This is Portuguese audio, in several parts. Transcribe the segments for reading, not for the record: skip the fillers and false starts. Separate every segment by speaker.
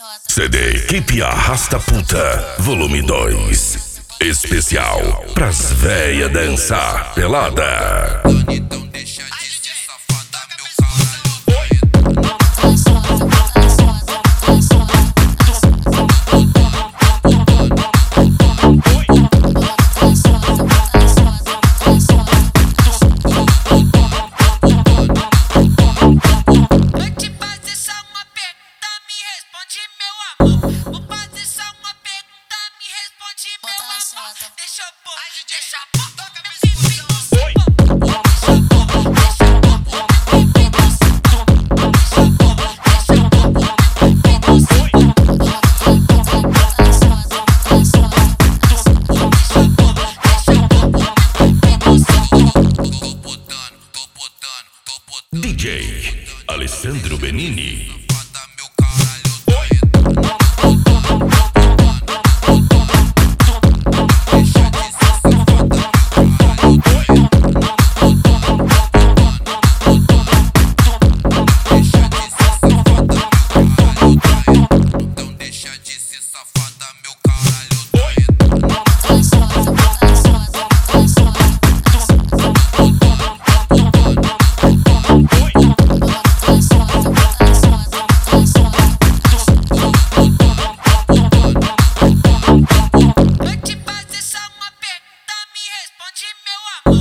Speaker 1: CD Equipe Arrasta Puta, volume 2. Especial pras véia dançar pelada.
Speaker 2: Então deixa de ser safada, meu caralho.
Speaker 3: Deixa eu pôr, toca
Speaker 1: DJ Alessandro Benini.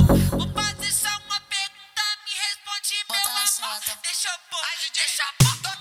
Speaker 3: deixa eu pôr, deixa eu pôr.